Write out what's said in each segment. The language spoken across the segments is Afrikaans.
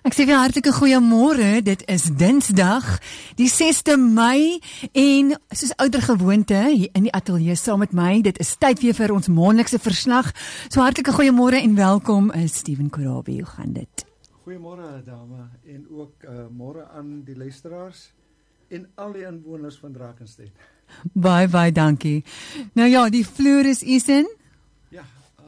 Ek sê vir hartlike goeiemôre, dit is Dinsdag, die 6de Mei en soos ouer gewoonte hier in die ateljee saam met my, dit is tyd weer vir ons maandelikse verslag. So hartlike goeiemôre en welkom, Steven Korabi, hoe gaan dit? Goeiemôre dame en ook môre aan die luisteraars en al die inwoners van Drakensberg. Baie dankie. Nou ja, die vloer is in. Ja,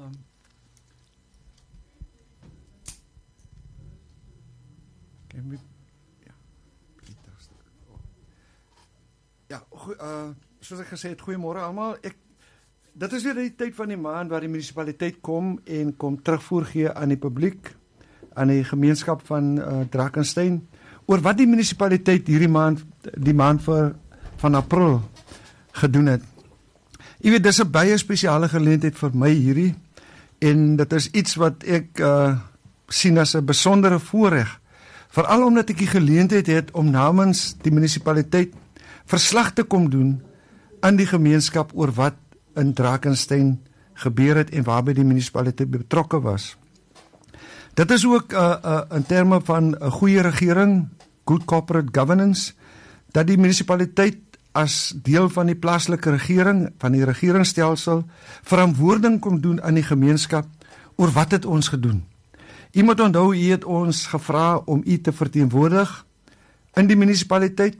soos ek gesê het, goeiemôre almal. Dit is weer die tyd van die maand waar die munisipaliteit kom terugvoer gee aan die publiek, aan die gemeenskap van Drakensberg, oor wat die munisipaliteit hierdie maand, die maand van April gedoen het. Jy weet, dis 'n baie spesiale geleentheid vir my hierdie, en dit is iets wat ek sien as 'n besondere voorreg, veral omdat ek die geleentheid het om namens die munisipaliteit verslag te kom doen aan die gemeenskap oor wat in Drakensberg gebeur het en waarby die munisipaliteit betrokke was. Dit is ook in terme van 'n goeie regering, good corporate governance, dat die munisipaliteit as deel van die plaaslike regering, van die regeringsstelsel, verantwoording kom doen aan die gemeenskap oor wat het ons gedoen. U moet onthou, u het ons gevra om u te verteenwoordig in die munisipaliteit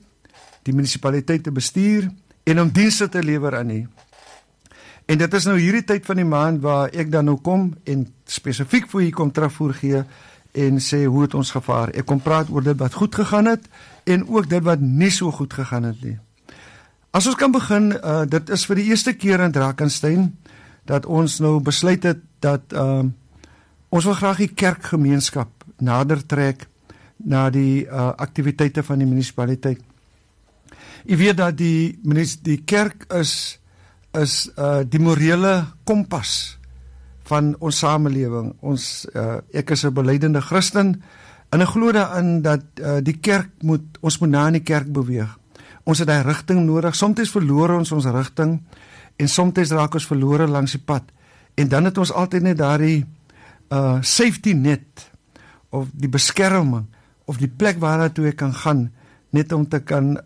te bestuur en om dienste te lewer aan u. En dit is nou hierdie tyd van die maand waar ek dan nou kom en spesifiek vir u kom terugvoer gee en sê hoe het ons gevaar. Ek kom praat oor dit wat goed gegaan het en ook dit wat nie so goed gegaan het nie. As ons kan begin, dit is vir die eerste keer in Drakensberg dat ons nou besluit het dat ons wil graag die kerkgemeenskap nader trek na die aktiwiteite van die munisipaliteit. U weet dat die kerk is die morele kompas van ons samelewing. Ek is 'n belydelike Christen en ek glo daarin dat die kerk ons moet na in die kerk beweeg. Ons het 'n rigting nodig. Soms verloor ons rigting en soms raak ons verlore langs die pad. En dan het ons altyd net daardie safety net of die beskerming of die plek waartoe ek kan gaan net om te kan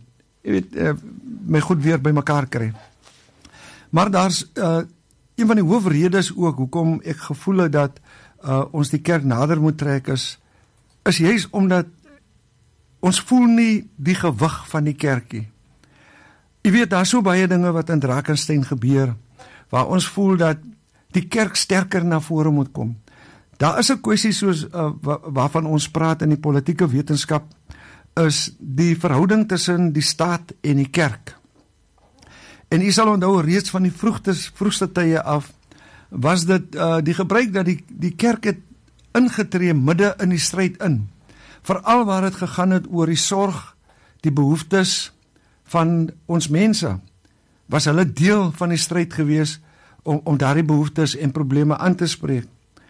my goed weer bymekaar kry. Maar daar's een van die hoofredes ook hoekom ek gevoel het dat ons die kerk nader moet trek is juis omdat ons voel nie die gewig van die kerkie. Jy weet, daar is so baie dinge wat in Drakensberg gebeur, waar ons voel dat die kerk sterker na vore moet kom. Daar is 'n kwessie soos waarvan ons praat in die politieke wetenskap, is die verhouding tussen die staat en die kerk. En u sal onthou, reeds van die vroegste tye af, was dit die gebruik dat die kerk het ingetree midde in die stryd in. Veral waar het gegaan het oor die sorg, die behoeftes van ons mense, was hulle deel van die stryd gewees om daardie behoeftes en probleme aan te spreek.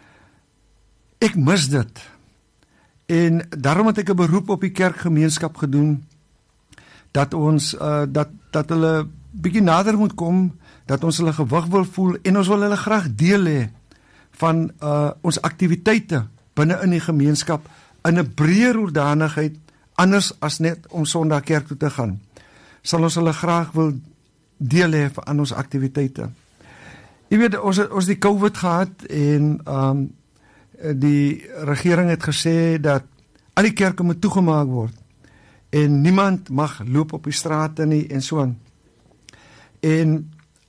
Ek mis dit. En daarom het ek 'n beroep op die kerkgemeenskap gedoen, dat ons, dat hulle bietjie nader moet kom, dat ons hulle gewig wil voel, en ons wil hulle graag deel hê van ons aktiwiteite binne in die gemeenskap, in 'n breër hoedanigheid, anders as net om Sondag kerk toe te gaan. Sal ons hulle graag wil deel hê aan ons aktiwiteite. Jy weet, ons die COVID gehad, en die regering het gesê dat al die kerke moet toegemaak word, en niemand mag loop op die strate nie, en so aan. En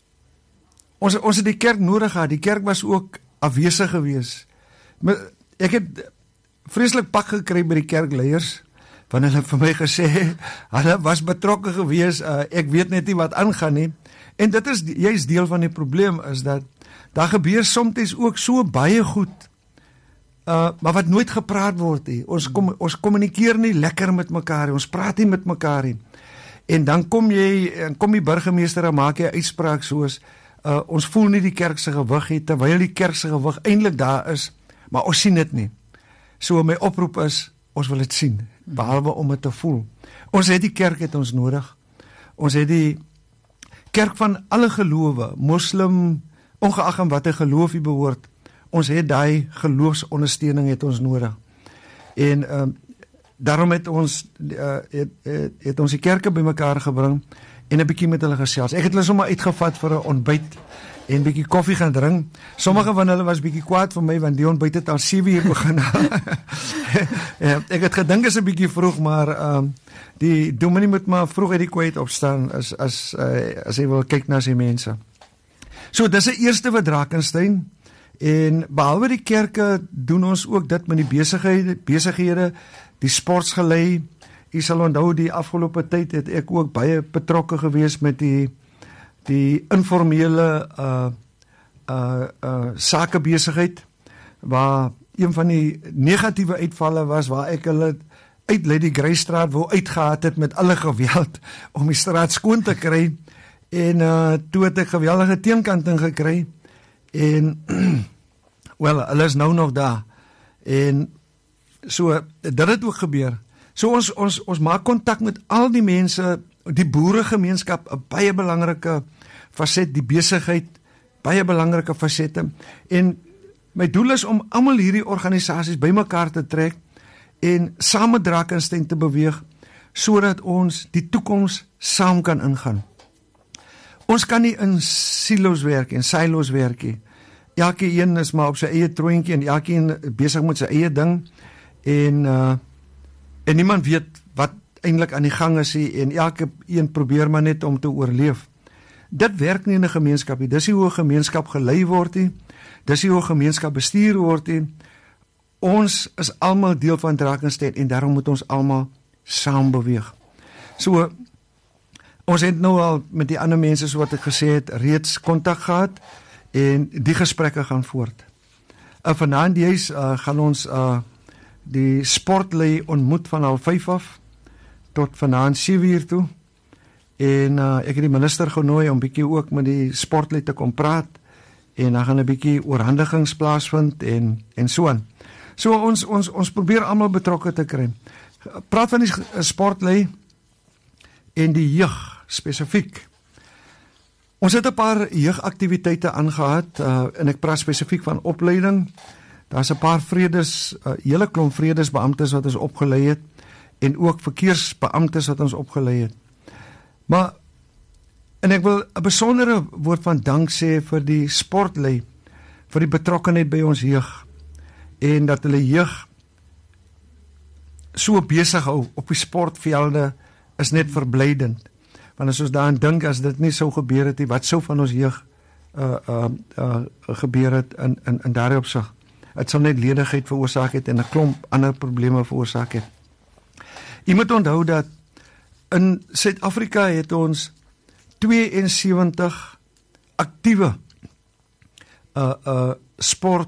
ons het die kerk nodig gehad, die kerk was ook afwesig gewees. Maar ek het vreeslik pak gekry by die kerkleiers, want hulle het vir my gesê, hulle was betrokke gewees, ek weet net nie wat aangaan nie, en dit is juist deel van die probleem, is dat daar gebeur soms ook so baie goed, maar wat nooit gepraat word nie. Ons kommunikeer nie lekker met mekaar, ons praat nie met mekaar nie. En dan kom die burgemeester en maak jy 'n uitspraak soos, ons voel nie die kerk se gewig het, terwyl die kerk se gewig eintlik daar is, maar ons sien dit nie. So my oproep is, ons wil dit sien, behalwe om dit te voel. Ons het die kerk het ons nodig. Ons het die kerk van alle gelowe, moslim, ongeag aan watter geloof jy behoort, ons het daai geloofsondersteuning het ons nodig. En daarom het ons die kerke bymekaar gebring en 'n bietjie met hulle gesels. Ek het hulle sommer uitgevat vir 'n ontbyt en bietjie koffie gaan drink. Sommige van hulle was bietjie kwaad vir my want die ontbyt het al 7:00 begin. Ek het gedink is 'n bietjie vroeg, maar die dominee moet maar vroeg uit die kwyt opstaan as hy wil kyk na sy mense. So dis 'n eerste vir Drakenstein. En behalwe die kerke doen ons ook dit met die besighede, die sportsgelei. Jy sal onthou die afgelope tyd het ek ook baie betrokke gewees met die informele sakebesigheid, waar een van die negatiewe uitvalle was waar ek hulle uit Lady Grey Straat wou uitgehaat het met alle geweld om die straat skoon te kry. En toe het ek geweldige teenkanting gekry. En wel, hulle is nou nog daar. En so dit het ook gebeur. So ons maak kontak met al die mense, die boeregemeenskap, 'n baie belangrike faset, die besigheid, baie belangrike fasette. En my doel is om almal hierdie organisasies bymekaar te trek en saam met Drakenstein te beweeg sodat ons die toekoms saam kan ingaan. Ons kan nie in silo's werk en silo's werk nie. Elkeen is maar op sy eie troontjie en elkeen besig met sy eie ding en niemand weet wat eintlik aan die gang is nie en elke een probeer maar net om te oorleef. Dit werk nie in 'n gemeenskap nie. Dis nie hoe 'n gemeenskap gelei word nie. Dis nie hoe 'n gemeenskap bestuur word nie. Ons is almal deel van Drakenstein en daarom moet ons almal saam beweeg. So ons het nou al met die ander mense so wat ek gesê het reeds kontak gehad en die gesprekke gaan voort. Vanaand juis gaan ons die sportlei ontmoet van 5:30 af tot vanaand 7:00 toe. En ek het die minister genooi om bietjie ook met die sportlei te kom praat en dan gaan 'n bietjie oorhandigings plaasvind en so aan. So ons probeer almal betrokke te kry. Praat van die sportlei en die jeug spesifiek. Ons het 'n paar jeugaktiwiteite aangehad en ek praat spesifiek van opleiding. Daar's 'n paar hele klomp vredesbeamptes wat ons opgelei het en ook verkeersbeamptes wat ons opgelei het. En ek wil 'n besondere woord van dank sê vir die sportlei, vir die betrokkenheid by ons jeug en dat hulle jeug so besig hou op die sportvelde is net verblydend. Want as ons daaraan dink, as dit nie sou gebeur het nie, wat sou van ons jeug gebeur het in daardie opsig? Dit sal net ledigheid veroorsaak het en 'n klomp ander probleme veroorsaak het. Jy moet onthou dat in Suid-Afrika het ons 72 aktiewe sport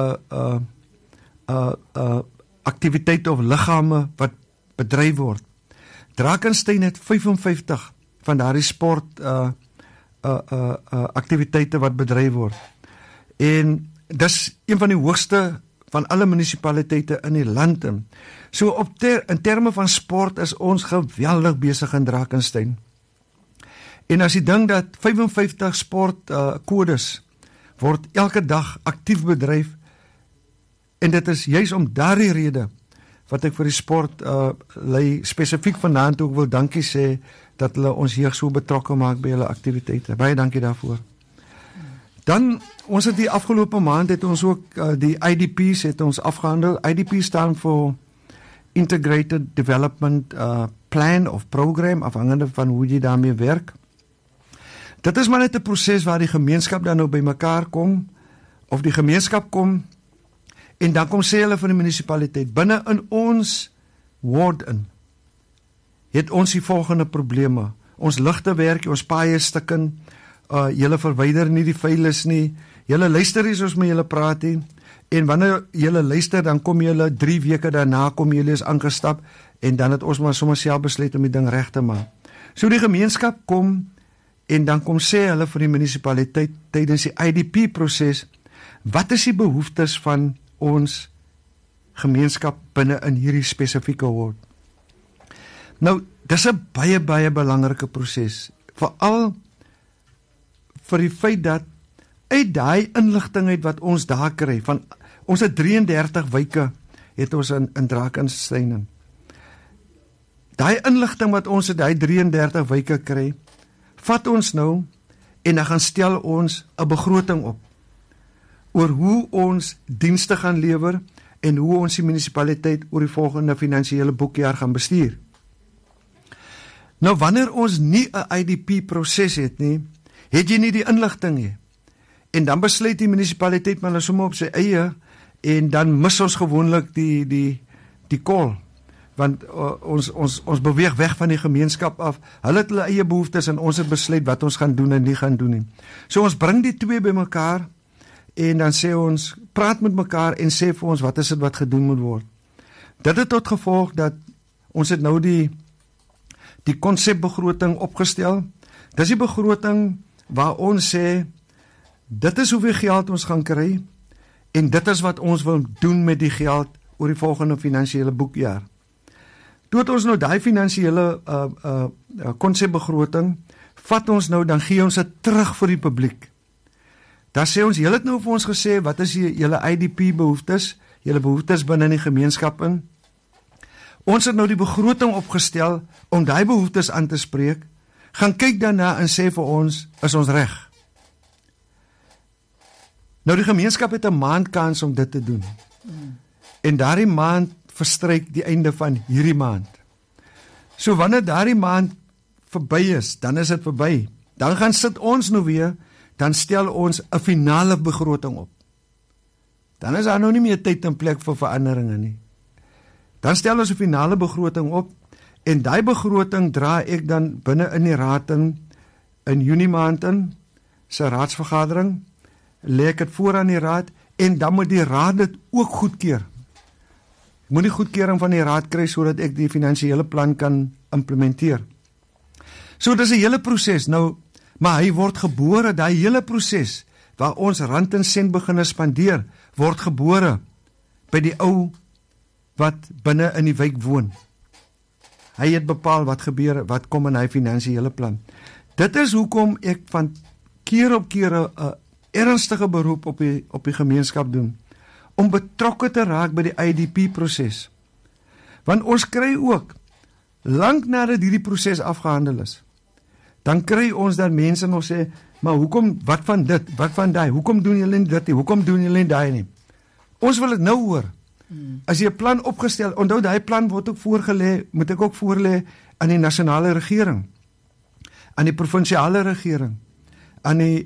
aktiwiteite of liggame wat bedryf word. Drakenstein het 55 van daardie sport aktiwiteite wat bedryf word. En dis een van die hoogste van alle munisipaliteite in die land. So in terme van sport is ons geweldig besig in Drakenstein. En as jy dink dat 55 sportkodes word elke dag aktief bedryf en dit is juis om daardie rede wat ek vir die sport lei spesifiek vanaand ook wil dankie sê dat hulle ons jeug so betrokke maak by hulle aktiwiteite. Baie dankie daarvoor. Dan, ons het die afgelope maand het ons ook die IDP's het ons afgehandel. IDP staan vir Integrated Development Plan of Program, afhangende van hoe jy daarmee werk. Dit is maar net 'n proses waar die gemeenskap dan nou by mekaar kom, of die gemeenskap kom, en dan kom sê hulle van die munisipaliteit, binne in ons ward in, het ons die volgende probleme. Ons ligte werk, ons paaie stikken, julle verwyder nie die veilis nie, julle luister nie soos met julle praat nie, en wanneer julle luister, dan kom julle 3 weke daarna, kom julle is aangestap, en dan het ons maar sommer self besluit om die ding reg te maak. So die gemeenskap kom, en dan kom sê hulle vir die munisipaliteit, tydens die IDP-proses, wat is die behoeftes van ons gemeenskap binne in hierdie spesifieke word? Nou, dis 'n baie, baie belangrike proses, veral vir die feit dat uit daai inligting uit wat ons daar kry, van ons het 33 wyke het ons in Drakenstein. Daai inligting wat ons uit die 33 wyke kry, vat ons nou en dan gaan stel ons 'n begroting op oor hoe ons dienste gaan lewer en hoe ons die munisipaliteit oor die volgende finansiële boekjaar gaan bestuur. Nou wanneer ons nie 'n IDP proses het nie, het jy nie die inligting nie. En dan besluit die munisipaliteit maar sommer op sy eie en dan mis ons gewoonlik die call. Want ons beweeg weg van die gemeenskap af. Hulle het hulle eie behoeftes en ons het besluit wat ons gaan doen en nie gaan doen nie. So ons bring die twee bymekaar en dan sê ons, praat met mekaar en sê vir ons wat is dit wat gedoen moet word. Dit het tot gevolg dat ons het nou die konsepbegroting opgestel. Dis die begroting waar ons sê, dit is hoeveel geld ons gaan kry en dit is wat ons wil doen met die geld oor die volgende finansiële boekjaar. Toe het ons nou daai finansiële konsepbegroting, vat ons nou, dan gee ons dit terug vir die publiek. Daar sê ons, julle het nou vir ons gesê, wat is julle IDP behoeftes, julle behoeftes binne die gemeenskap in. Ons het nou die begroting opgestel om daai behoeftes aan te spreek, gaan kyk daarna en sê vir ons, is ons reg? Nou die gemeenskap het 'n maand kans om dit te doen. En daardie maand verstryk die einde van hierdie maand. So wanneer daardie maand verby is, dan is dit verby. Dan gaan sit ons nou weer, dan stel ons 'n finale begroting op. Dan is daar nou nie meer tyd en plek vir veranderinge nie. Dan stel ons 'n finale begroting op en daai begroting dra ek dan binne in die raad in Junie maand in se raadsvergadering, lê ek dit voor aan die raad en dan moet die raad dit ook goedkeur. Ek moet die goedkeuring van die raad kry sodat ek die finansiële plan kan implementeer. So dis 'n hele proses nou, maar hy word gebore, daai hele proses waar ons rand en sent begin spandeer, word gebore by die ou wat binne in die wijk woon. Hy het bepaal wat gebeur, wat kom in hy finansiële plan. Dit is hoekom ek van keer op keer 'n ernstige beroep op die gemeenskap doen, om betrokke te raak by die IDP proses. Want ons kry ook, lank nadat hierdie proses afgehandel is, dan kry ons dat mense nog sê, maar hoekom, wat van dit, wat van daai, hoekom doen julle dit nie, hoekom doen julle daai nie? Ons wil dit nou hoor. As jy 'n plan opgestel, onthou daai plan word ook voorgelê, moet ek ook voorlê aan die nasionale regering, aan die provinsiale regering, aan die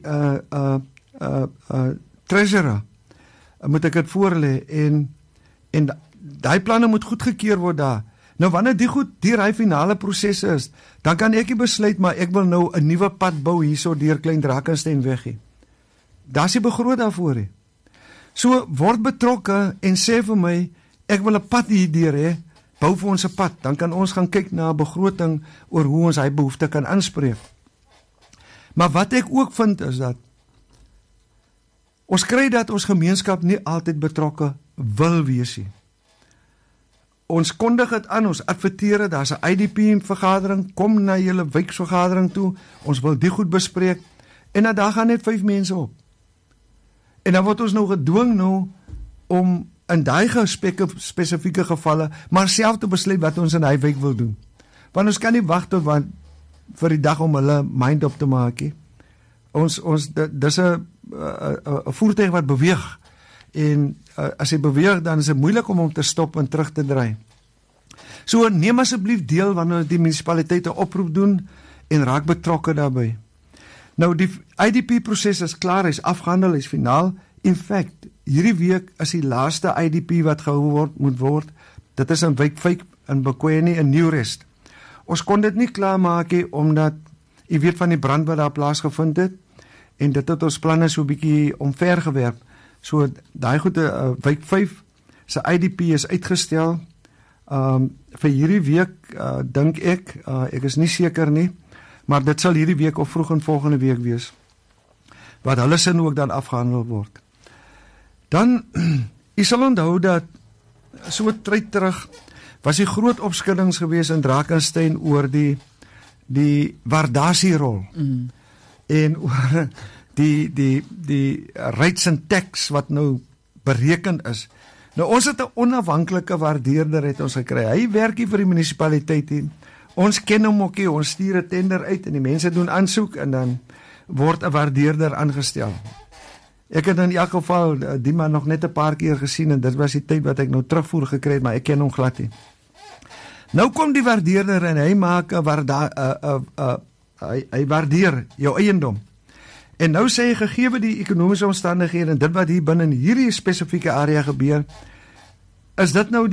treasurer, moet ek dit voorlê en daai planne moet goedgekeur word daar. Nou wanneer die hy finale proses is, dan kan ek besluit, maar ek wil nou 'n nuwe pad bou hierso deur Klein Drakenstein weg hê. Daar's die begroting daarvoor hê. So word betrokke en sê vir my, ek wil 'n pad hierdeur hê, bou vir ons 'n pad, dan kan ons gaan kyk na 'n begroting oor hoe ons hy behoefte kan aanspreek. Maar wat ek ook vind is dat ons kry dat ons gemeenskap nie altyd betrokke wil wees nie. Ons kondig dit aan, ons adverteer dit, daar's 'n IDP vergadering, kom na julle wijkvergadering toe, ons wil die goed bespreek, en dan daar gaan net 5 mense op. En dan word ons nou gedwing nou, om in daai spesifieke gevalle, maar self te besluit wat ons in hy wijk wil doen. Want ons kan nie wag tot vir die dag om hulle mind op te maak nie. Dis 'n voertuig wat beweeg, en as hy beweeg, dan is dit moeilik om hom te stop en terug te draai. So neem asseblief deel wanneer die munisipaliteit 'n oproep doen, en raak betrokke daarbey. Nou die IDP proses is klaar, hy's afgehandel, hy's finaal. In fact, hierdie week is die laaste IDP wat gehou moet word. Dit is in wijk 5 in Bekwene in Nieuwrest. Ons kon dit nie klaarmaak nie, omdat jy weet van die brand wat daar plaasgevind het, en dit het ons planne so 'n bietjie omvergewerp. So daai goede wijk 5 se IDP is uitgestel vir hierdie week, dink ek is nie seker nie, maar dit sal hierdie week of vroeg in volgende week wees, wat hulle sin ook dan afgehandel word. Dan, jy sal onthou dat so 'n tyd terug was die groot opskuddings gewees in Drakenstein oor die waardasierol en oor die rates and tax wat nou bereken is, Nou ons het 'n onafhanklike waardeerder het ons gekry. Hy werk hier vir die munisipaliteit hier. Ons ken hom ook nie, ons stuur 'n tender uit en die mense doen aansoek en dan word 'n waardeerder aangestel. Ek het in elk geval die man nog net 'n paar keer gesien en dit was die tyd wat ek nou terugvoer gekry het, maar ek ken hom glad nie. Nou kom die waardeerder en hy maak 'n hy waardeer jou eiendom. En nou sê hy gegee die ekonomiese omstandighede en dit wat hier binne in hierdie spesifieke area gebeur, is dit nou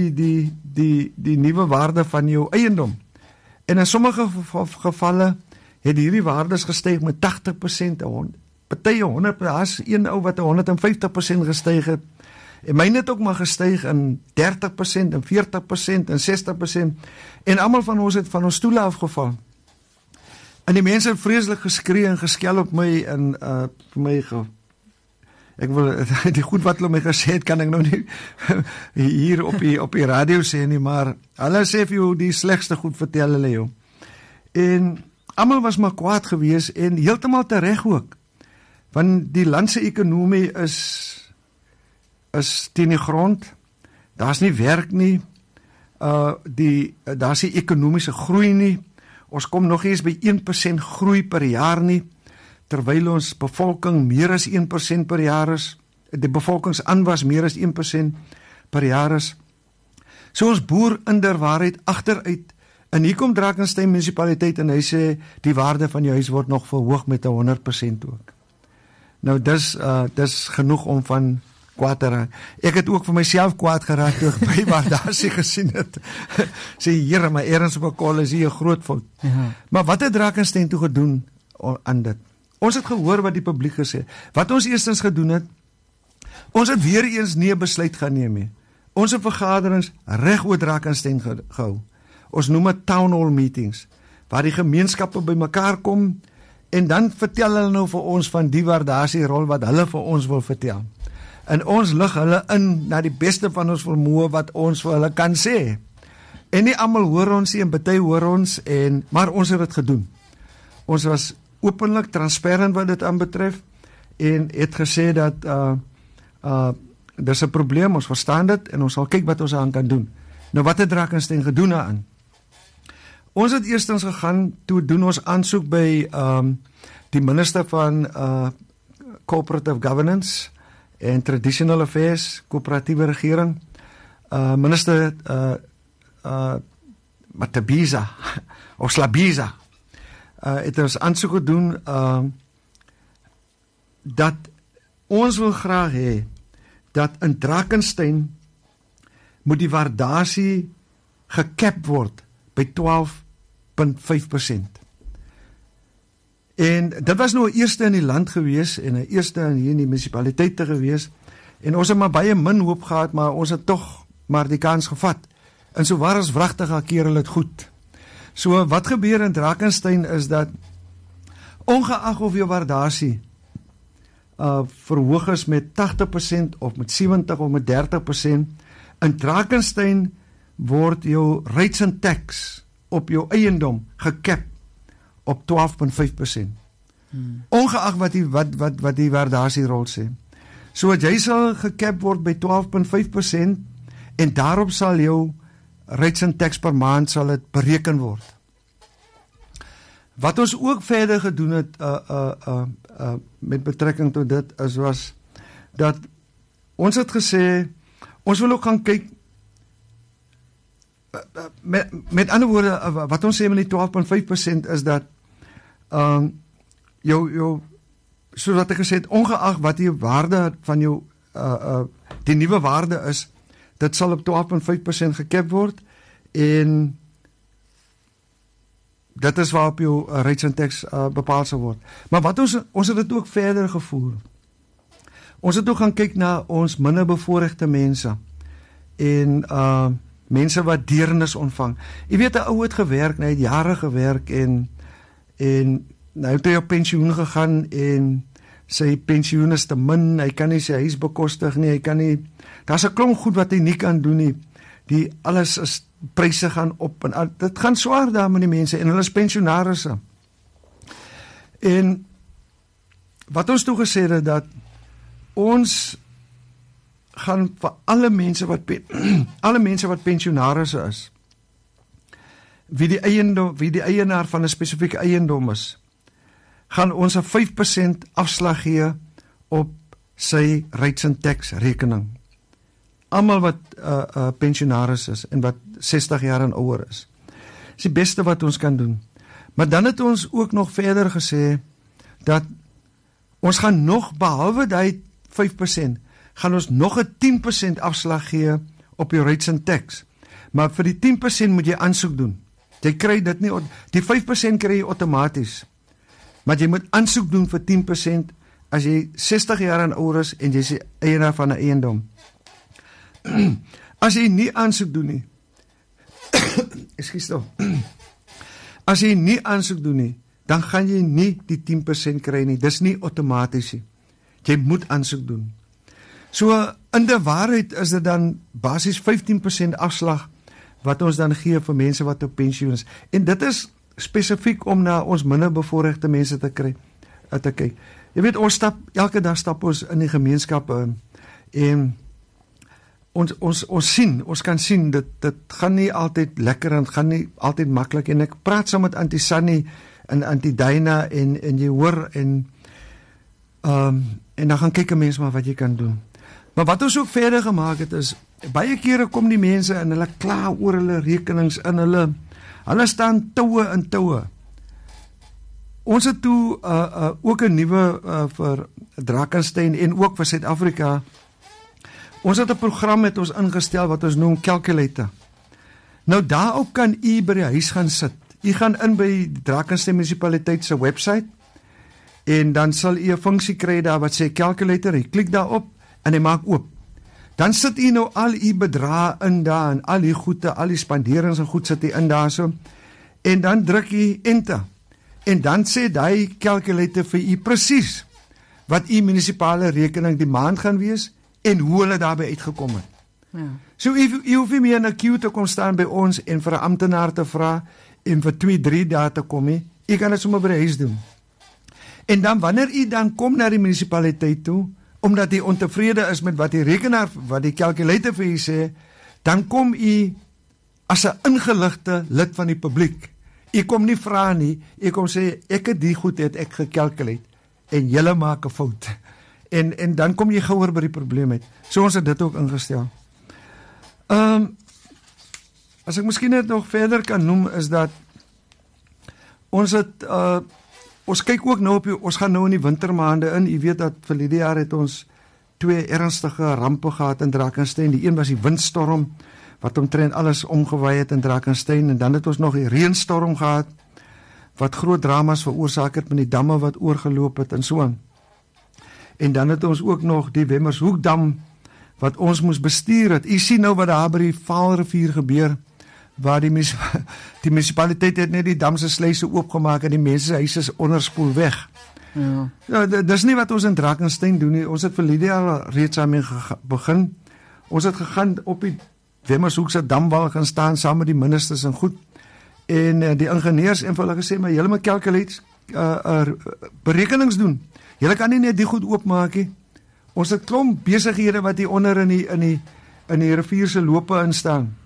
die nuwe waarde van jou eiendom. En in sommige gevalle het hierdie waardes gestyg met 80%, party 100%, daar's een ou wat 150% gestyg het. En myne het ook maar gestyg in 30% en 40% en 60%. En almal van ons het van ons stoele afgeval. En die mense het vreeslik geskree en geskel op my en vir my ek wil die goed wat hulle my gesê het kan ek nou nie hier op die radio sê nie, maar hulle sê vir jou die slegste goed vertel hulle jou. En almal was maar kwaad gewees en heeltemal tereg ook. Want die land se ekonomie is teen die grond. Daar's nie werk nie. Daar's nie ekonomiese groei nie. Ons kom nog eens by 1% groei per jaar nie, terwyl ons bevolking meer as 1% per jaar is. Die bevolkingsaanwas meer as 1% per jaar is. So ons boer inderwaarheid agteruit. En hier kom Drakenstein munisipaliteit en hy sê die waarde van jou huis word nog verhoog met 100% ook. Nou dis genoeg om van kwaad te raak. Ek het ook vir myself kwaad geraak toe ek by waardasie gesien het. Sê Here, maar ergens op 'n kol is hier 'n groot fout. Ja. Maar wat het Drakenstein toe gedoen aan dit? Ons het gehoor wat die publiek gesê. Wat ons eerstens gedoen het, ons het weer eens nie 'n besluit geneem nie. Ons het vergaderings reg oor Drakenstein gehou. Ons noem dit town hall meetings, waar die gemeenskappe bymekaar kom en dan vertel hulle nou vir ons van die waardasierol wat hulle vir ons wil vertel. En ons lig hulle in na die beste van ons vermoë wat ons vir hulle kan sê. En nie almal hoor ons nie en party hoor ons maar ons het dit gedoen. Ons was openlik transparant wat dit aanbetref en het gesê dat dis 'n probleem, ons verstaan dit en ons sal kyk wat ons aan kan doen. Nou wat het Drakenstein gedoen daaraan? Ons het eerstens gegaan toe doen ons aansoek by die minister van Cooperative Governance en Traditional Affairs, koöperatiewe regering, minister Matabiza of Slabiza, het ons aansoek gedoen dat ons wil graag hê dat in Drakenstein moet die waardasie gekap word by 12,5%. En dit was nou 'n eerste in die land gewees en 'n eerste hier in die munisipaliteite gewees. En ons het maar baie min hoop gehad, maar ons het tog maar die kans gevat. En so waar as wragtig keer hulle dit goed. So wat gebeur in Drakenstein is dat ongeag of jou waardasie verhoog is met 80% of met 70 of met 30%, in Drakenstein word jou rates and tax op jou eiendom gekap op 12,5%. Ongeag wat die waardasierol sê. So jy sal gekap word by 12,5% en daarop sal jou rates and tax per maand sal dit bereken word. Wat ons ook verder gedoen het met betrekking tot dit was dat ons het gesê ons wil ook gaan kyk met ander woorde wat ons sê met die 12,5% is dat jou soos wat ek gesê het, ongeag wat die waarde van jou die nuwe waarde is, dit sal op 12,5% gekap word en dit is waarop jou rates and tax bepaal sal word. Maar wat ons het dit ook verder gevoer. Ons het ook gaan kyk na ons minderbevoorregte mense en mense wat deernis ontvang. Jy weet 'n ou het gewerk, hy het jare gewerk en nou het hy op pensioen gegaan en sy pensioen is te min, hy kan nie sy huis bekostig nie, hy kan nie, daar's 'n klomp goed wat hy nie kan doen nie. Die alles is pryse gaan op en dit gaan swaar daar met die mense en hulle is pensionarisse. En wat ons toe gesê het dat ons gaan vir alle mense wat pensionaris is, wie die eienaar van 'n spesifieke eiendom is, gaan ons 'n 5% afslag gee op sy rates and tax rekening. Almal wat pensionaris is en wat 60 jaar en ouer is. Dis die beste wat ons kan doen. Maar dan het ons ook nog verder gesê dat ons gaan nog, behalwe die 5%, gaan ons nog 'n 10% afslag gee op jou rates and tax. Maar vir die 10% moet jy aansoek doen. Jy kry dit nie, die 5% kry jy outomaties. Maar jy moet aansoek doen vir 10% as jy 60 jaar en ouer is en jy is die eienaar van 'n eiendom. As jy nie aansoek doen nie, as jy nie aansoek doen nie, dan gaan jy nie die 10% kry nie. Dis nie outomaties nie. Jy moet aansoek doen. So in die waarheid is dit dan basies 15% afslag wat ons dan gee vir mense wat op pensioen is. En dit is spesifiek om na ons minder bevoorregte mense te kyk. Jy weet, elke dag stap ons in die gemeenskappe en ons kan sien, dit gaan nie altyd lekker en gaan nie altyd maklik, en ek praat saam met Auntie Sunny en Auntie Diana en jy hoor en dan gaan kyk 'n mens maar wat jy kan doen. Maar wat ons ook verder gemaak het is, baie kere kom die mense en hulle kla oor hulle rekenings in hulle staan toue in toue. Ons het toe ook 'n nuwe vir Drakenstein en ook vir Suid-Afrika. Ons het 'n program met ons ingestel wat ons noem Calculator. Nou daarop kan u by die huis gaan sit. U gaan in by die Drakenstein munisipaliteit se webwerf en dan sal u 'n funksie kry daar wat sê Calculator. Jy klik daarop en hy maak oop. Dan sit u nou al u bedrae in daar en al die goede, al die spanderings en goed sit u in daarso. En dan druk u enter. En dan sê daai Calculator vir u presies wat u munisipale rekening die maand gaan wees en hoe hulle daarby uitgekom het. Ja. So u hoef nie meer in 'n queue te kom staan by ons en vir 'n amptenaar te vra en vir 2-3 dae te kom nie. U kan dit sommer by die huis doen. En dan wanneer u dan kom na die munisipaliteit toe, omdat u ontevrede is met wat die rekenaar, wat die Calculator vir u sê, dan kom u as 'n ingeligte lid van die publiek. U kom nie vra nie, u kom sê ek het die goed ek gekalkuleer en julle maak 'n fout. En dan kom jy gouer by die probleem uit. So ons het dit ook ingestel. As ek miskien net nog verder kan noem is dat ons kyk ook nou ons gaan nou in die wintermaande in. U weet dat vir die jaar het ons 2 ernstige rampe gehad in Drakenstein. Die een was die windstorm wat omtrent alles omgewaai het in Drakenstein, en dan het ons nog die reënstorm gehad wat groot dramas veroorsaak het met die damme wat oorgeloop het en so aan. En dan het ons ook nog die Wemmershoekdam wat ons moes bestuur het. U sien nou wat daar by die Vaalrivier gebeur, waar die munisipaliteit het net die dam se sluise oopgemaak en die mense se huise is onderspoel weg. Ja. Nou, dis nie wat ons in Drakenstein doen nie. Ons het vir Lydia reeds daarmee begin. Ons het gegaan op die Wemmershoekse damwal gaan staan saam met die ministers en goed. En die ingenieurs en vir hulle gesê, maar julle moet calculates berekenings doen. Julle kan nie net die goed oopmaak nie. Ons het klomp besighede wat hier onder in die rivier se lope in staan.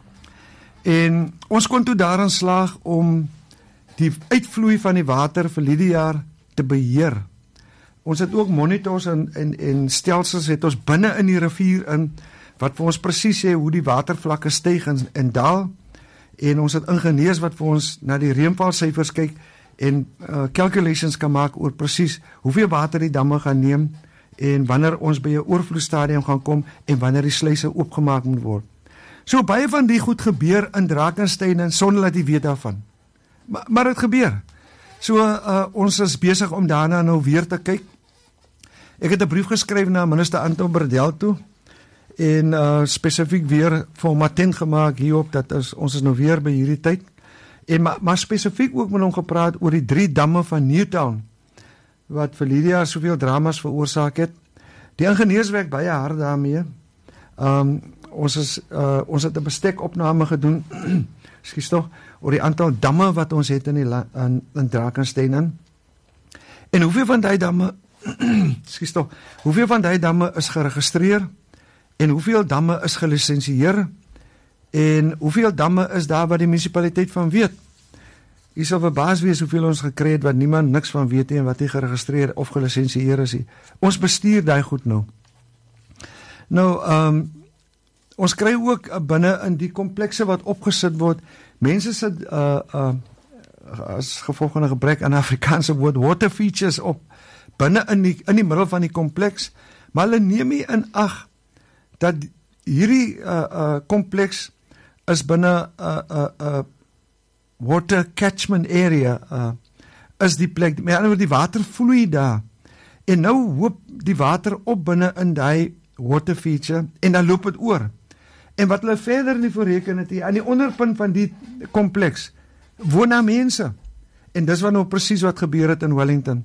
En ons kon toe daarin slaag om die uitvloei van die water vir die jaar te beheer. Ons het ook monitors en stelsels het ons binne in die rivier in wat vir ons presies sê hoe die watervlakke styg en daal. En ons het ingenieurs wat vir ons na die reënvalsyfers kyk en calculations kan maak oor presies hoeveel water die damme gaan neem en wanneer ons by 'n oorvloeistadium gaan kom en wanneer die sluise oopgemaak moet word. So baie van die goed gebeur in Drakenstein en sonder dat jy weet daarvan. Maar dit gebeur. So ons is besig om daarna nou weer te kyk. Ek het 'n brief geskryf na minister Anton Bredel toe en spesifiek weer vir hom attent gemaak hierop dat ons is nou weer by hierdie tyd. En maar spesifiek ook met hom gepraat oor die 3 damme van Newtown wat vir Lydia soveel dramas veroorsaak het. Die ingenieurs werk baie hard daarmee. Ons het 'n bestekopname gedoen. Ekskuus tog, oor die aantal damme wat ons het in Drakenstein in. En hoeveel van daai damme ekskuus tog, hoeveel van daai damme is geregistreer En hoeveel damme is gelisensieer? En hoeveel damme is daar wat die munisipaliteit van weet? Jy sal verbaas wees hoeveel ons gekry het wat niemand niks van weet nie en wat nie geregistreer of gelisensieer is nie. Ons bestuur daai goed nou. Nou, ons kry ook binne in die komplekse wat opgesit word, mense sit as gevolg van 'n gebrek aan Afrikaanse woord water features op binne in die middel van die kompleks, maar hulle neem nie in ag dat hierdie kompleks is binne water catchment area is die plek, met ander woorde die water vloei daar, en nou hoop die water op binne in die water feature, en dan loop het oor, en wat hulle verder nie voorreken het, aan die onderpunt van die kompleks, woon daar mense, en dis wat nou presies wat gebeur het in Wellington.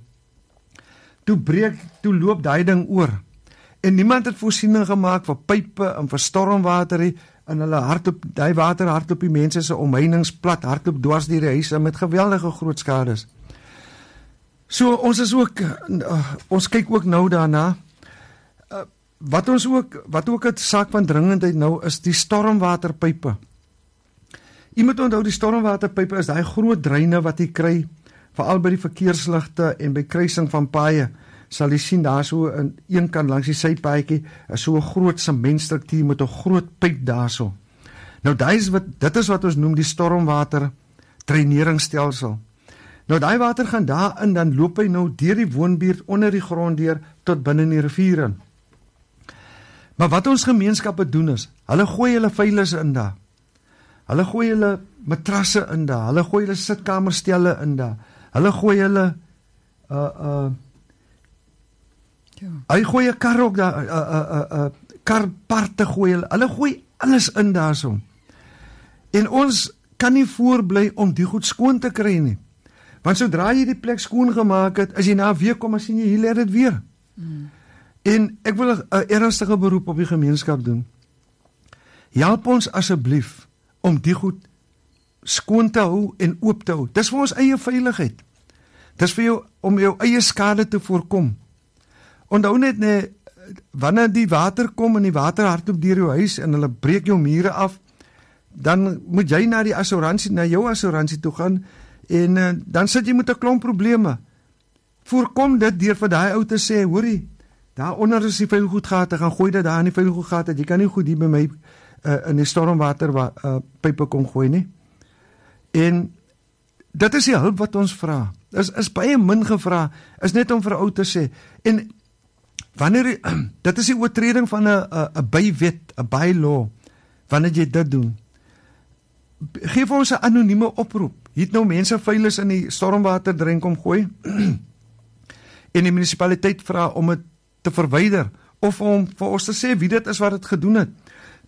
Toe loop die ding oor, en niemand het voorsiening gemaak vir pype en vir stormwater nie, en hulle hardloop, die water hardloop die mense se omheiningsplat, hardloop dwars deur die huise met geweldige groot skades. So ons kyk ook nou daarna, wat ook 'n saak van dringendheid nou is die stormwaterpype. Jy moet onthou die stormwaterpype is daai groot dreine wat jy kry, veral by die verkeersligte en by kruising van paaie, sal jy sien daar so aan een kant langs die sypaadjie is so 'n groot sementstruktuur met 'n groot pyp daarso. Nou dit is wat ons noem die stormwater dreineringsstelsel. Nou daai water gaan daarin, dan loop hy nou deur die woonbuurt onder die grond deur tot binne in die rivier in. Maar wat ons gemeenskappe doen is, hulle gooi hulle veilis in daar. Hulle gooi hulle matrasse in daar, hulle gooi hulle sitkamerstelle in daar. Hulle gooi hulle hy gooi 'n kar ook daar, karparte gooi hulle gooi alles in daarso. En ons kan nie voorbly om die goed skoon te kry nie. Want sodra jy die plek skoon gemaak het, as jy na 'n week kom en sien jy hier lê dit weer. En ek wil 'n ernstige beroep op die gemeenskap doen. Help ons asseblief om die goed skoon te hou en oop te hou. Dis vir ons eie veiligheid. Dis vir jou om jou eie skade te voorkom. Onthou net, wanneer die water kom en die water hardloop deur jou huis en hulle breek jou mure af, dan moet jy na jou assuransie toe gaan en dan sit jy met 'n klomp probleme. Voorkom dit deur vir daai ou te sê, hoorie, daaronder is die vuilgoedgate, gaan gooi dit daar in die vuilgoedgate. Jy kan nie goed hier by my in die stormwater pype kom gooi nie. En dit is die hulp wat ons vra. Is baie min gevra, is net om vir 'n ou te sê. En wanneer dit is die oortreding van 'n bywet, 'n bylaw, wanneer jy dit doen. Geef ons 'n anonieme oproep. Hier het nou mense veilig in die stormwater drein kom gooi. En die munisipaliteit vra om dit te verwyder of om vir ons te sê wie dit is wat dit gedoen het.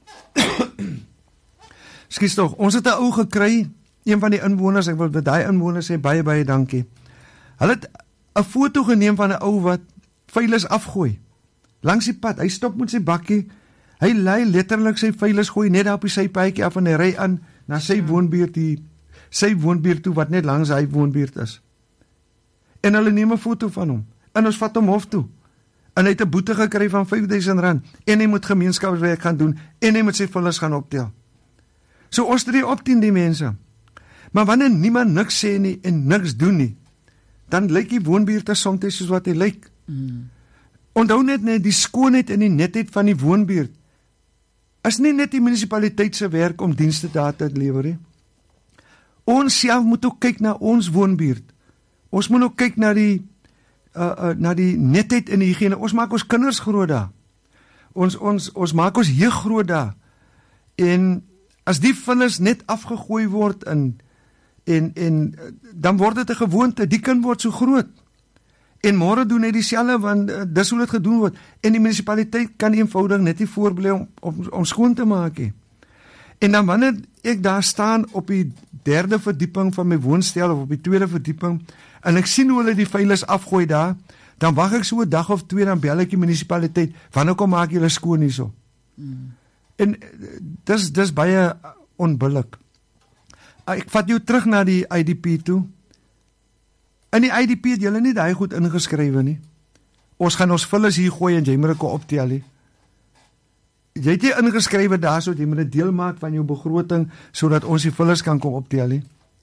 Skus tog, ons het 'n ou gekry, een van die inwoners, ek wil vir daai inwoners sê baie dankie. Hulle het 'n foto geneem van 'n ou wat veilig afgooi. Langs die pad, hy stop met sy bakkie, hy lei letterlik sy veilig gooi net daar op die sypaadjie af en hy ry aan na sy woonbuurt toe wat net langs hy woonbuurt is. En hulle neem 'n foto van hom en ons vat hom hof toe. En hy het 'n boete gekry van R5000 en hy moet gemeenskapswerk gaan doen en hy moet sy vullis gaan optel. So ons tree op teen die mense. Maar wanneer niemand niks sê nie en niks doen nie, dan lyk die woonbuurte soms soos wat hy lyk. Onthou net die skoonheid en die netheid van die woonbuurt is nie net die munisipaliteit se werk om dienste daar te lewer nie. Ons self moet ook kyk na ons woonbuurt. Ons moet ook kyk na die netheid en die higiëne. Ons maak ons kinders groot daar. Ons maak ons jeug groot daar. En as die vullis net afgegooi word en dan word dit 'n gewoonte, die kind word so groot. En môre doen hy dieselfde want dis hoe dit gedoen word. En die munisipaliteit kan eenvoudig net nie voorbly om skoon te maak nie. En dan wanneer ek daar staan op die 3de verdieping van my woonstel of op die 2de verdieping en ek sien hoe hulle die veilis afgooi daar, dan wag ek so 'n dag of 2 dan bel ek die munisipaliteit, wanneer kom maak julle skoon hierso? En dis baie onbillik. Ek vat jou terug na die IDP toe. In die IDP het julle nie daai goed ingeskrywe nie. Ons gaan ons vullis hier gooi en jy moet ek optel nie. jy het nie ingeskrywe daar so, jy moet 'n deel maak van jou begroting, sodat ons die vullers kan kom optel nie.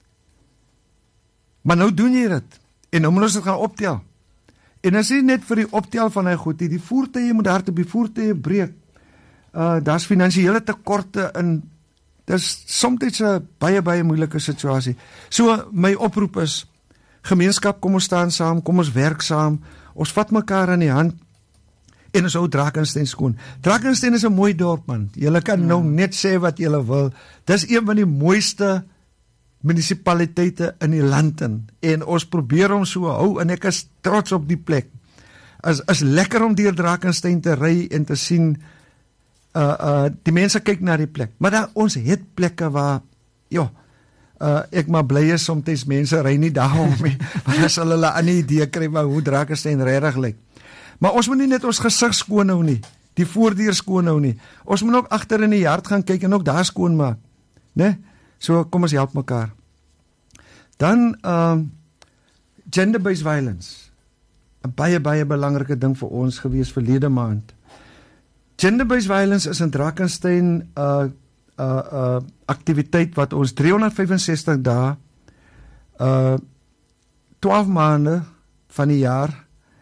Maar nou doen jy dit, en nou moet ons dit gaan optel. En as jy net vir die optel van hy goed, die voertuie moet hard op die voertuie breek, daar's finansiële tekorte in, dis soms 'n baie moeilike situasie. So, my oproep is, gemeenskap, kom ons staan saam, kom ons werk saam, ons vat mekaar aan die hand, en ons hou Drakenstein skoon. Drakenstein is 'n mooi dorp, man. Julle kan nou net sê wat julle wil. Dis een van die mooiste munisipaliteite in die land in. En ons probeer hom so hou, en ek is trots op die plek. Is lekker om deur Drakenstein te ry en te sien, die mense kyk na die plek. Maar daar, ons het plekke waar, ek maar bly is soms mense ry nie daarom nie, maar dan sal hulle 'n idee kry van hoe Drakenstein regtig lyk. Maar ons moet nie net ons gesig skoon hou nie, die voordeur skoon hou nie. Ons moet ook agter in die yard gaan kyk en ook daar skoon maak, né? So kom ons help mekaar. Dan gender-based violence, 'n baie belangrike ding vir ons gewees verlede maand. Gender-based violence is in Drakenstein aktiwiteit wat ons 365 dae 12 maande van die jaar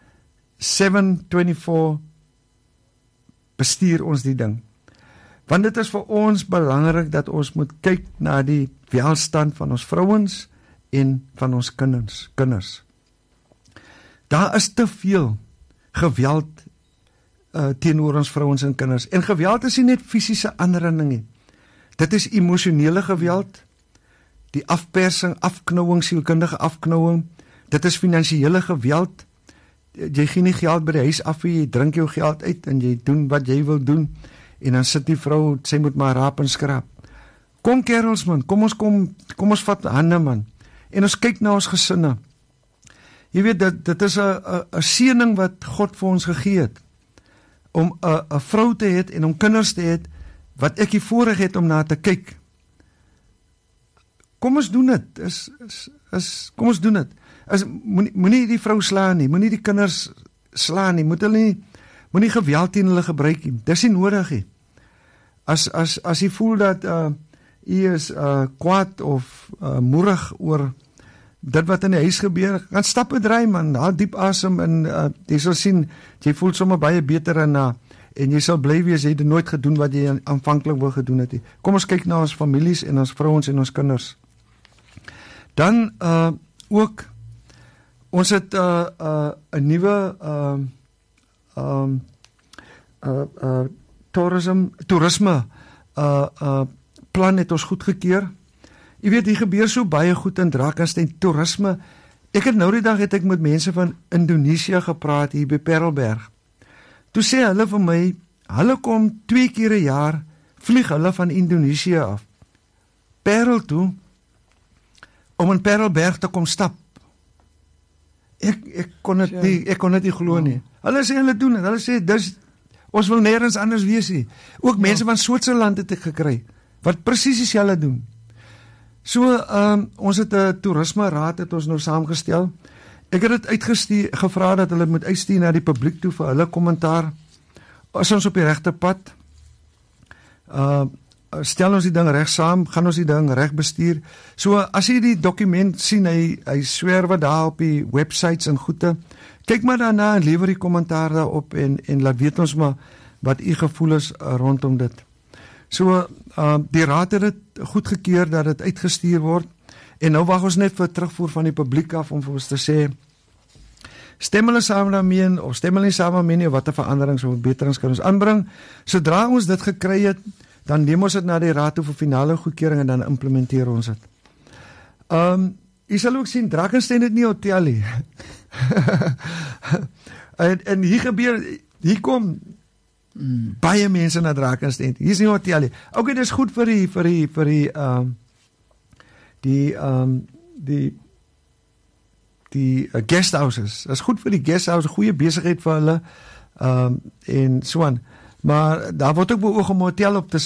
7/24 bestuur ons die ding. Want dit is vir ons belangrik dat ons moet kyk na die welstand van ons vrouens en van ons kinders. Daar is te veel geweld teenoor ons vrouens en kinders. En geweld is nie net fisiese aanranding nie. Dit is emosionele geweld, die afpersing, afknouing, sielkundige afknouing. Dit is finansiële geweld. Jy gee nie geld by die huis af, jy drink jou geld uit en jy doen wat jy wil doen. En dan sit die vrou, sy moet maar raap en skrap. Kom kerels man, kom ons vat hande man. En ons kyk na ons gesinne. Jy weet, dit is 'n seëning wat God vir ons gegee het. Om 'n vrou te hê en om kinders te hê, wat ek die voorreg het om na te kyk. Kom ons doen dit. Kom ons doen dit. Moenie die vrou slaan nie, moenie die kinders slaan nie, moenie geweld teen hulle gebruik nie. Dis nie nodig nie. As jy voel dat jy is kwaad of moerig oor dit wat in die huis gebeur, gaan stap en draai man, haal diep asem en jy sal sien, jy voel sommer baie beter en jy sal bly wees, jy het nooit gedoen wat jy aanvanklik wou gedoen het. Kom ons kyk na ons families en ons vrouens en ons kinders. Dan ook, ons het 'n nuwe toerisme plan het ons goedgekeur. Jy weet, hier gebeur so baie goed in Drakenstein, toerisme. Ek het nou die dag het ek met mense van Indonesië gepraat hier by Parelberg. Toe sê hulle vir my, hulle kom 2 keer 'n jaar, vlieg hulle van Indonesië af, Parel toe, om in Parelberg te kom stap. Ek kon dit nie glo nie. Hulle sê hulle doen dit, hulle sê, ons wil nêrens anders wees nie. Ook mense van Switserland het ek gekry, wat presies dieselfde doen. So, ons het 'n toerisme raad het ons nou saamgestel. Ek het dit gevra dat hulle moet uitstuur na die publiek toe vir hulle kommentaar. Is ons op die regte pad? Stel ons die ding reg saam, gaan ons die ding reg bestuur. So, as jy die dokument sien, hy swerwe daar op die websites en goede, kyk maar daarna en lewer die kommentaar daarop en laat weet ons maar wat u gevoel is rondom dit. So, die raad het dit goedgekeur dat dit uitgestuur word. En nou wag ons net vir terugvoer van die publiek af om vir ons te sê, stem hulle saam daarmee of stem hulle nie saam daarmee nie, of watter veranderings of verbeterings kan ons aanbring. Sodra ons dit gekry het, dan neem ons dit na die raad toe vir finale goedkeuring en dan implementeer ons dit. Jy sal ook sien, Drakenstein het nie hotel nie. en hier kom baie mense na Drakenstein. Hier is nie hotel nie. Okay, dit is goed vir die guesthouses. Dit is goed vir die guesthouses, goeie besigheid vir hulle en so aan. Maar daar word ook beoog om 'n hotel op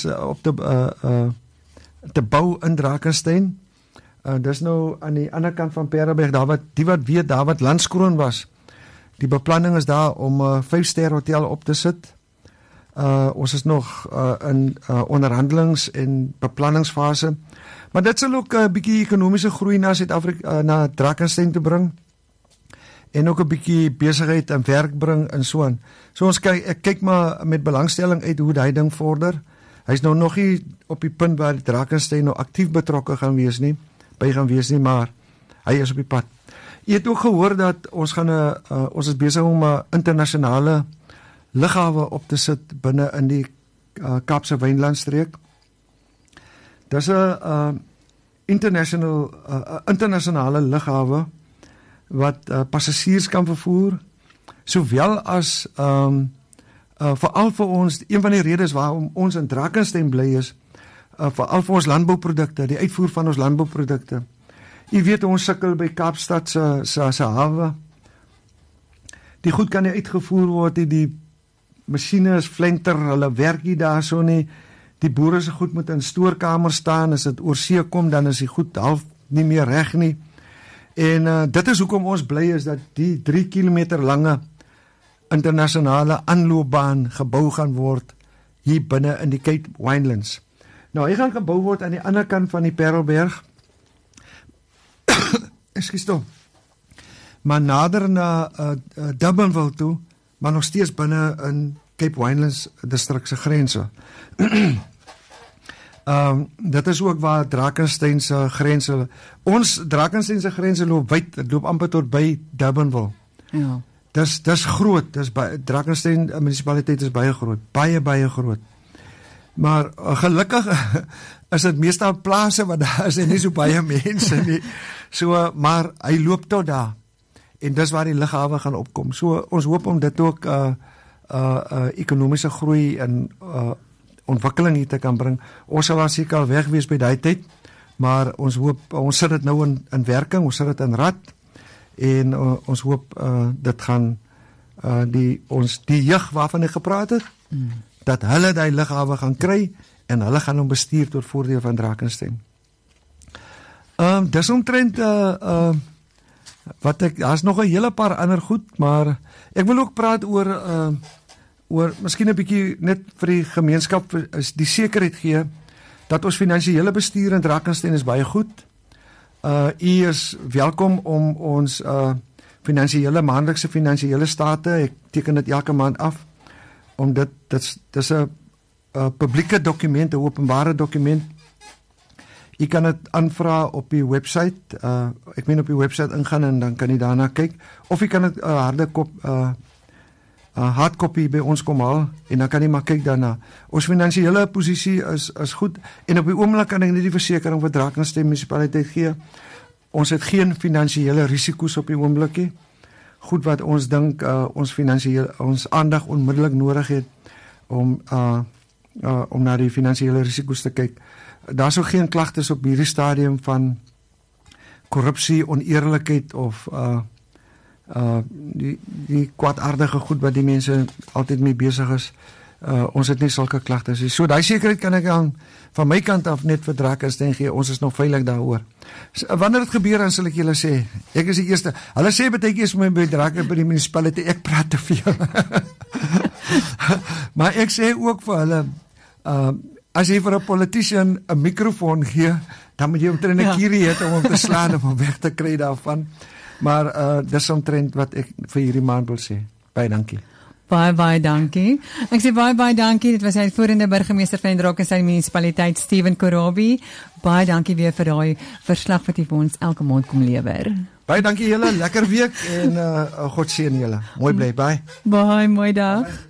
te bou in Drakenstein. Dis nou aan die ander kant van Parelberg, daar wat Landskroon was. Die beplanning is daar om 'n 5-ster hotel op te sit. Ons is nog in onderhandelings en beplanningsfase. Maar dit sal ook 'n bietjie ekonomiese groei na Suid-Afrika, na Drakenstein te bring. En ook 'n bietjie besigheid en werk bring en so aan. So ek kyk maar met belangstelling uit hoe daai ding vorder. Hy's nou nog nie op die punt waar die Drakenstein nou aktief betrokke gaan wees nie, maar hy is op die pad. Jy het ook gehoor dat ons is besig om 'n internasionale lughawe op te sit binne in die Kaapse Wynlandstreek. Dis 'n internasionale lughawe wat passasiers kan vervoer, sowel as veral vir ons, een van die redes waarom ons in Drakenstein bly is, veral vir ons landbouprodukte, die uitvoer van ons landbouprodukte. Jy weet ons sukkel by Kaapstad se hawe. Die goed kan nie uitgevoer word nie, die masjiene is flenter, hulle werk nie daarso nie. Die boere se goed moet in stoorkamers staan, as dit oor see kom, dan is die goed half nie meer reg nie. En dit is hoekom ons bly is dat die 3 kilometer lange internasionale aanloopbaan gebou gaan word hier binne in die Cape Winelands. Nou, hy gaan gebou word aan die ander kant van die Parelberg. Ekskuus toe. Maar nader na Durbanville toe, maar nog steeds binne in Cape Winelands distrik se grense. Dit is ook waar Drakenstein se grense, ons Drakenstein se grense loop wyd, dit loop amper tot by Durbanville. Ja. Dis groot, Drakenstein munisipaliteit is baie groot, baie groot. Maar gelukkig is dit meestal plase waar daar is nie so baie mense nie. So, maar hy loop tot daar. En dis waar die lughawe gaan opkom. So ons hoop om dit ook ekonomiese groei en ontwikkeling hier te kan bring. Ons sal al seker al weg wees by daai tyd, maar ons hoop, ons sit dit nou in werking, ons sit dit in rad en ons hoop dit gaan die jeug waarvan ek gepraat het, dat hulle die lughawe gaan kry en hulle gaan hom bestuur tot voordeel van Drakenstein. Dis omtrent daar's nog 'n hele paar ander goed, maar ek wil ook praat oor miskien 'n bietjie net vir die gemeenskap is die sekerheid gee dat ons finansiële bestuur in Drakenstein is baie goed. U is welkom om ons maandelikse finansiële state, ek teken dit elke maand af, om dis 'n publieke dokument, 'n openbare dokument. U kan dit aanvra op die webwerf, ek meen op die webwerf ingaan en dan kan u daarna kyk, of u kan dit hardkopie by ons kom haal en dan kan u maar kyk daarna. Ons finansiële posisie is goed en op die oomblik kan ek net die versekering vir Drakenstein munisipaliteit gee. Ons het geen finansiële risiko's op die oomblik nie. Goed wat ons dink ons aandag onmiddellik nodig het om na die finansiële risiko's te kyk. Daar sou geen klagtes op hierdie stadium van korrupsie, oneerlikheid of die kwaadaardige goed wat die mense altyd mee besig is. Ons het nie sulke klagtes nie. So daai sekerheid kan ek van my kant af net vir Drakenstein gee. Ons is nog veilig daaroor. Wanneer dit gebeur dan sal ek julle sê. Ek is die eerste. Hulle sê baie keer is my by Draken by die munisipaliteit ek praat te veel. Maar ek sê ook vir hulle as jy vir 'n politician 'n mikrofoon gee, dan moet jy omtrent 'n kierie hê om hom te slaan om hom weg te kry daarvan. Maar dis omtrent wat ek vir hierdie maand wil sê. Baie dankie. Baie dankie. Ek sê baie dankie. Dit was hy voorheendige burgemeester van die Drakenstein munisipaliteit, Steven Korobi. Baie dankie weer vir daai verslag wat jy vir ons elke maand kom lewer. Baie dankie julle, lekker week en God seën julle. Mooi bly, bye. Baie mooi dag.